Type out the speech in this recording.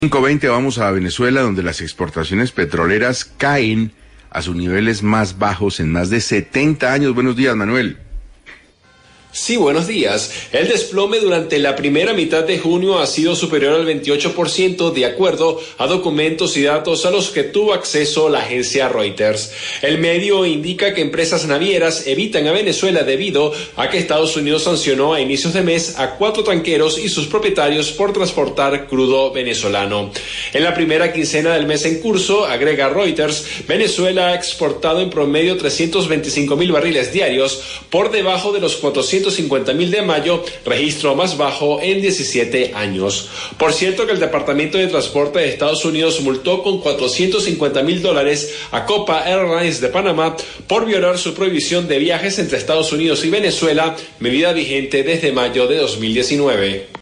5:20 vamos a Venezuela, donde las exportaciones petroleras caen a sus niveles más bajos en más de 70 años. Buenos días, Manuel. Sí, buenos días. El desplome durante la primera mitad de junio ha sido superior al 28% de acuerdo a documentos y datos a los que tuvo acceso la agencia Reuters. El medio indica que empresas navieras evitan a Venezuela debido a que Estados Unidos sancionó a inicios de mes a 4 tanqueros y sus propietarios por transportar crudo venezolano. En la primera quincena del mes en curso, agrega Reuters, Venezuela ha exportado en promedio 325.000 barriles diarios, por debajo de los 450.000 de mayo, registro más bajo en 17 años. Por cierto que el Departamento de Transporte de Estados Unidos multó con $450.000 a Copa Airlines de Panamá por violar su prohibición de viajes entre Estados Unidos y Venezuela, medida vigente desde mayo de 2019.